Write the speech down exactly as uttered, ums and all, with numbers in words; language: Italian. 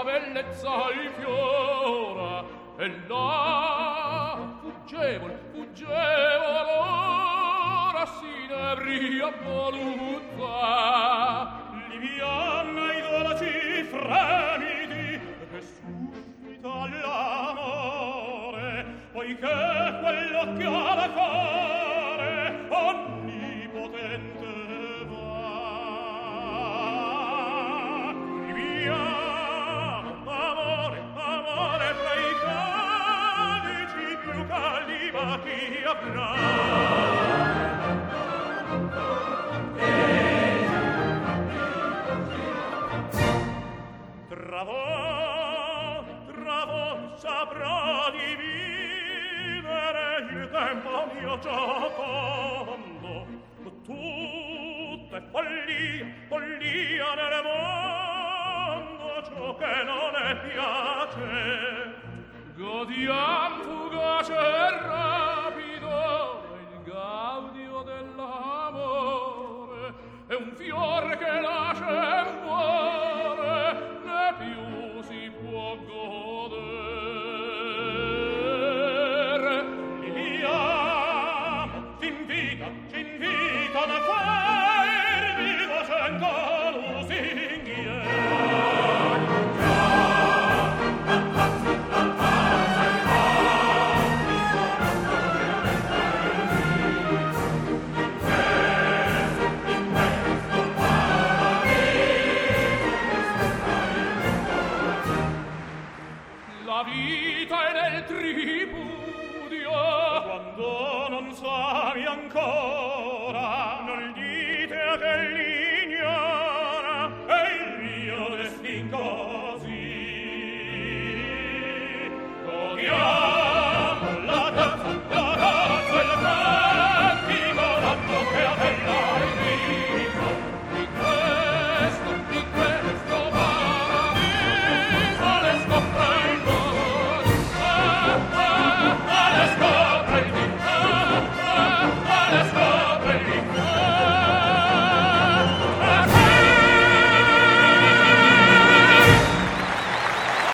bellezza il fiora e là fuggevol fuggevol ora s'inebria voluta liviana i dolci fremiti che suscita l'amore poiché quell'occhiale cuore onnipotente chi avrà Travò, Travò saprà di vivere il tempo mio giocondo tutto è follia, follia nel mondo ciò che non è piace godiam fugace e rapido il gaudio dell'amore è un fior che nasce e muore né più si può godere Liviamo t'invita c'invita da fermi lo sento lusinghiere vita è nel tripudio quando non sai ancora